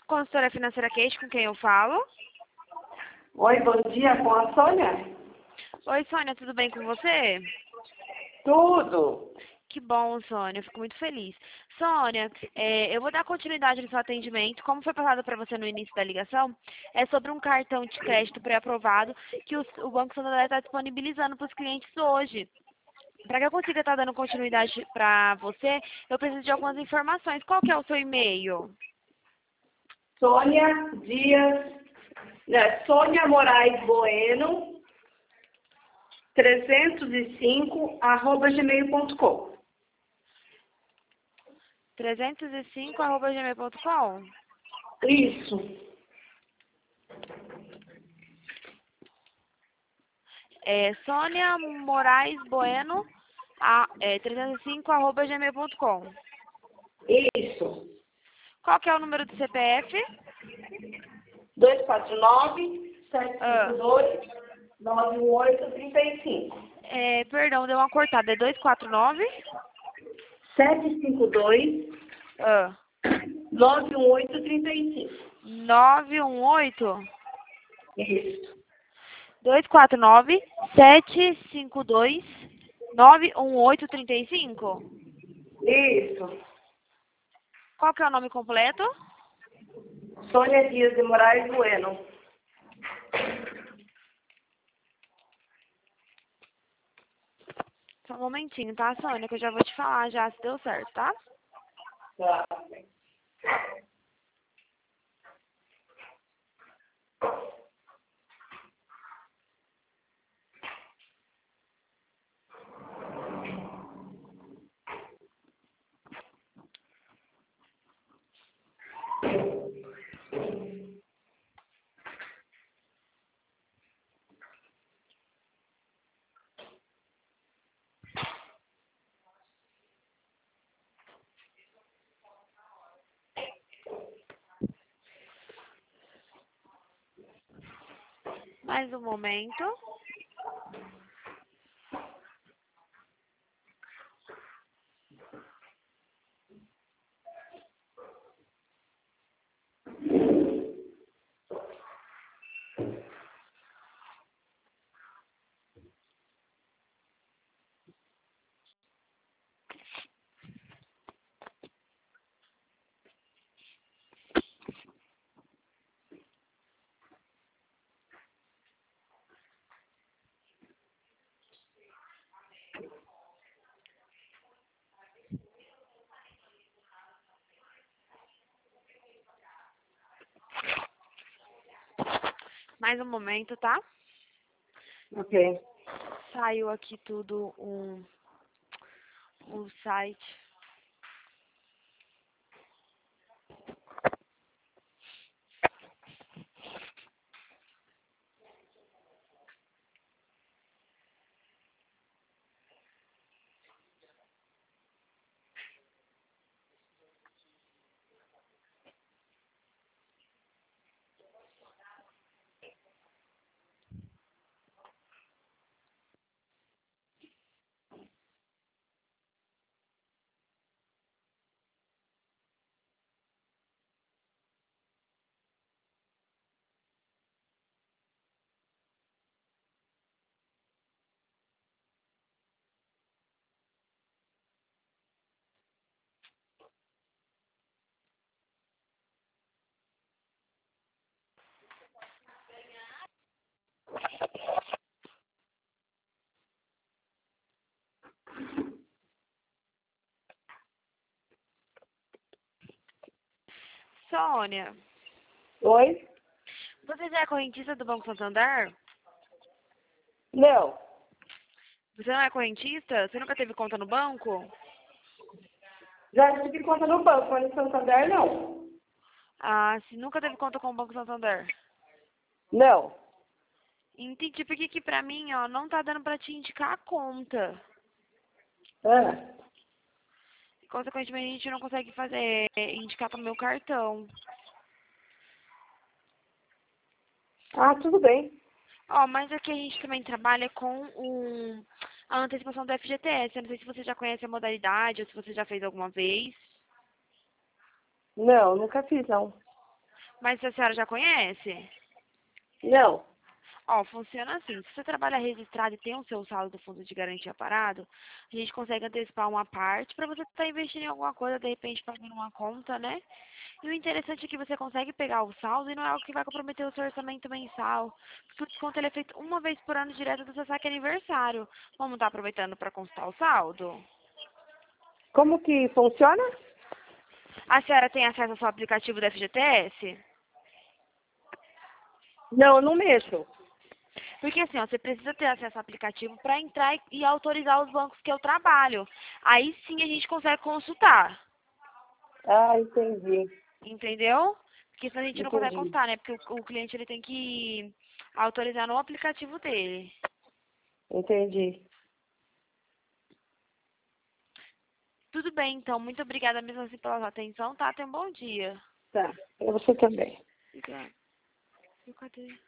Consultora financeira Kate, com quem eu falo? Oi, bom dia, com a Sônia? Oi, Sônia, tudo bem com você? Tudo. Que bom, Sônia, eu fico muito feliz. Sônia, eu vou dar continuidade no seu atendimento. Como foi passado para você no início da ligação, é sobre um cartão de crédito pré-aprovado que o Banco Santander está disponibilizando para os clientes hoje. Para que eu consiga estar dando continuidade para você, eu preciso de algumas informações. Qual que é o seu e-mail? Sônia Dias, Sônia Moraes Bueno, 305, @gmail.com. 305@gmail.com? Isso. Sônia Moraes Bueno, 305@gmail.com. Isso. Qual que é o número do CPF? 249-752-91835. Perdão, deu uma cortada. É 249? 752-91835. 918? Isso. 249-752-91835? Isso. Qual que é o nome completo? Sônia Dias de Moraes Bueno. Só um momentinho, tá, Sônia? Que eu já vou te falar já se deu certo, tá? Tá. Mais um momento. Mais um momento, tá? Ok. Saiu aqui tudo o site. Sônia, Oi? você já é correntista do Banco Santander? Não. Você não é correntista? Você nunca teve conta no banco? Já tive conta no banco, mas no Santander não. Ah, se nunca teve conta com o Banco Santander. Não. Entendi, porque que pra mim, ó, não tá dando pra te indicar a conta. Ah, Consequentemente, a gente não consegue indicar pro meu cartão. tudo bem. Ó, mas aqui a gente também trabalha com a antecipação do FGTS. Eu não sei se você já conhece a modalidade ou se você já fez alguma vez. Não, nunca fiz, não. Mas a senhora já conhece? Não. Ó, funciona assim. Se você trabalha registrado e tem o seu saldo do fundo de garantia parado, a gente consegue antecipar uma parte para você estar investindo em alguma coisa, de repente pagando uma conta, né? E o interessante é que você consegue pegar o saldo e não é algo que vai comprometer o seu orçamento mensal. Porque o desconto ele é feito uma vez por ano direto do seu saque aniversário. Vamos estar aproveitando para consultar o saldo? Como que funciona? A senhora tem acesso ao seu aplicativo da FGTS? Não, eu não mexo. Porque assim, ó, você precisa ter acesso ao aplicativo para entrar e autorizar os bancos que eu trabalho. Aí sim a gente consegue consultar. Ah, entendi. Entendeu? Porque senão a gente não consegue Entendi. consultar, né? Porque o cliente ele tem que autorizar no aplicativo dele. Entendi. Tudo bem, então. Muito obrigada mesmo assim pela sua atenção, tá? Tenha um bom dia. Tá. Pra você também. Obrigada. E cadê?